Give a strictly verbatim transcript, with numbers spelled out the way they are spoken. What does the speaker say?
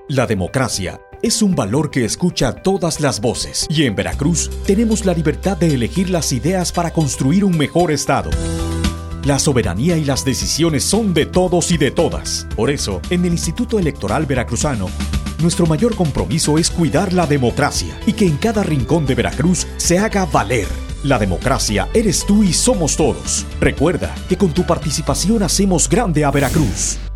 La democracia es un valor que escucha todas las voces y en Veracruz tenemos la libertad de elegir las ideas para construir un mejor estado. La soberanía y las decisiones son de todos y de todas. Por eso, en el Instituto Electoral Veracruzano, nuestro mayor compromiso es cuidar la democracia y que en cada rincón de Veracruz se haga valer. La democracia eres tú y somos todos. Recuerda que con tu participación hacemos grande a Veracruz.